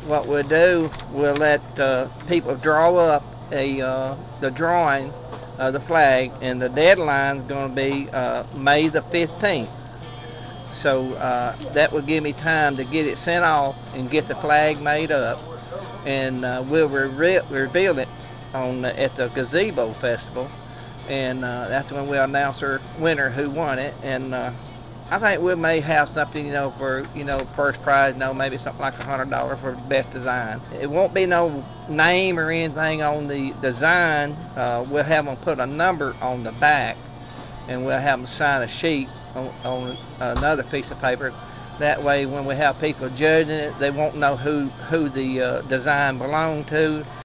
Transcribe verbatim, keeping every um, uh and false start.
what we'll do, we'll let uh, people draw up a uh, the drawing of the flag, and the deadline's going to be uh, May the fifteenth. So uh, that will give me time to get it sent off and get the flag made up, and uh, we'll re- reveal it on the, at the Gazebo Festival, and uh, that's when we'll announce our winner who won it. And uh, I think we may have something, you know, for, you know, first prize, you know, maybe something like a hundred dollars for best design. It won't be no name or anything on the design. Uh, we'll have them put a number on the back, and we'll have them sign a sheet on, on another piece of paper. That way, when we have people judging it, they won't know who who the uh, design belonged to.